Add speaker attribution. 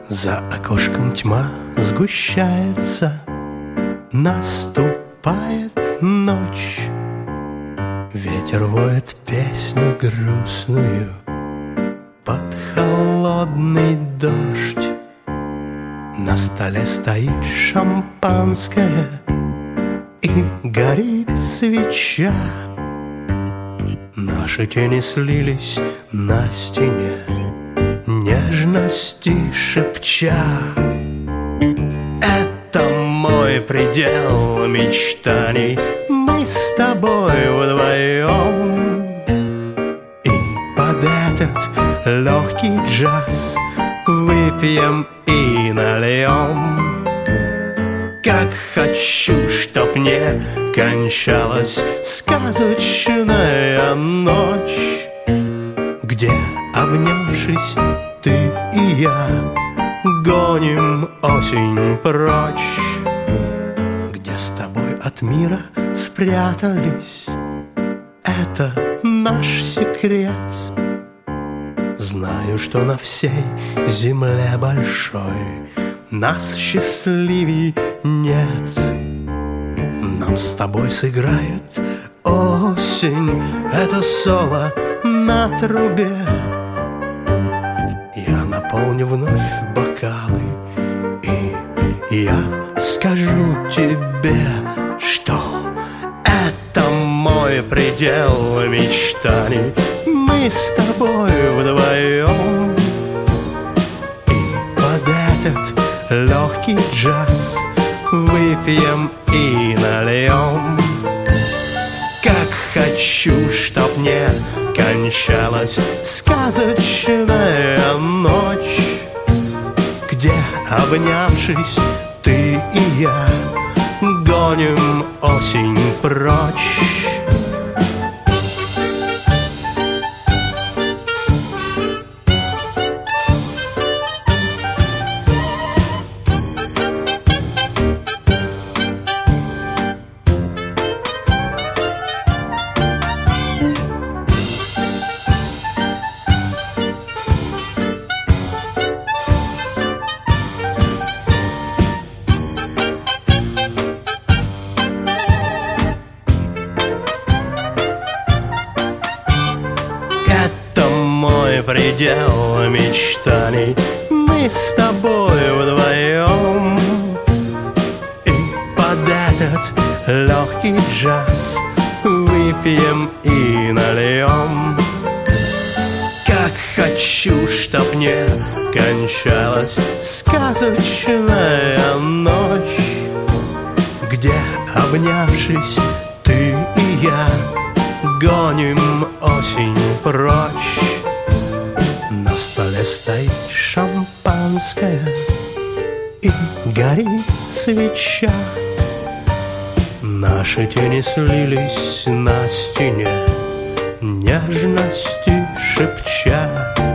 Speaker 1: За окошком тьма сгущается, наступает ночь. Ветер воет песню грустную под холодный дождь. На столе стоит шампанское и горит свеча. Наши тени слились на стене, нежности шепча. Это мой предел мечтаний, мы с тобой вдвоем. И под этот легкий джаз выпьем и нальем. Как хочу, чтоб не кончалась сказочная ночь, где, обнявшись, ты и я гоним осень прочь, где с тобой от мира спрятались. Это наш секрет. Знаю, что на всей земле большой нас счастливей нет. Нам с тобой сыграет осень это соло на трубе. Я наполню вновь бокалы, и я скажу тебе, что это мой предел мечтаний, мы с тобой вдвоем. И под этот легкий джаз выпьем и нальем. Как хочу, чтоб не кончалась сказочная ночь, где, обнявшись, ты и я гоним осень прочь. Предел мечтаний, мы с тобой вдвоем. И под этот легкий джаз выпьем и нальем. Как хочу, чтоб не кончалась сказочная ночь, где, обнявшись, ты и я гоним осень прочь. На столе стоит шампанское и горит свеча. Наши тени слились на стене, нежности шепча.